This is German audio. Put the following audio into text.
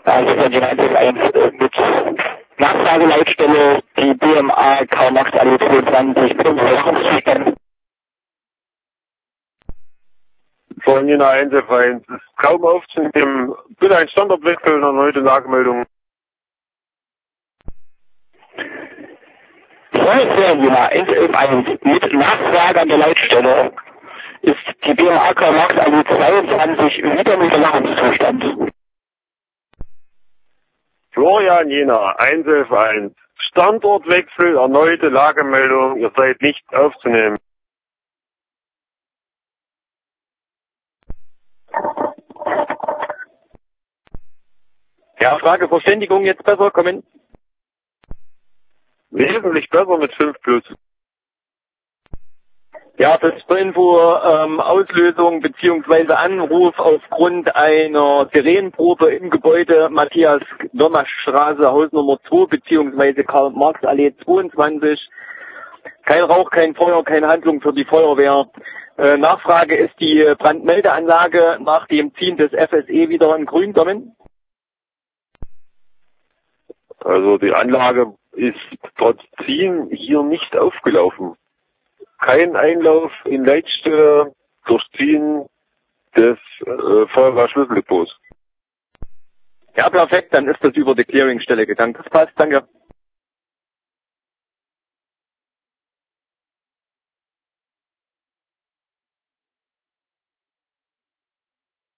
Also von den 111 mit Nachfrageleitstelle, die BMA Karl Marx Allee 22, mit Überwachungszustand. Von Jena 111 ist kaum aufzunehmen. Bitte ein Standortwechsel und erneute Lagemeldung. Feuerwehr Jena 111 mit Nachfrage an der Leitstelle ist die BMA Karl Marx Allee 22 wieder im Überwachungszustand. Florian Jena 111. Standortwechsel, erneute Lagemeldung. Ihr seid nicht aufzunehmen. Ja, Frage Verständigung jetzt besser kommen. Wesentlich besser mit 5+. Ja, das ist zur Info Auslösung bzw. Anruf aufgrund einer Sirenenprobe im Gebäude Matthias Dommerstraße, Hausnummer 2 bzw. Karl Marx Allee 22. Kein Rauch, kein Feuer, keine Handlung für die Feuerwehr. Nachfrage, ist die Brandmeldeanlage nach dem Ziehen des FSE wieder in Grün kommen? Also die Anlage ist trotz Ziehen hier nicht aufgelaufen. Kein Einlauf in Leitstelle durch Ziehen des Feuerwehrschlüsseldepots. Ja, perfekt, dann ist das über die Clearingstelle gegangen. Das passt, danke.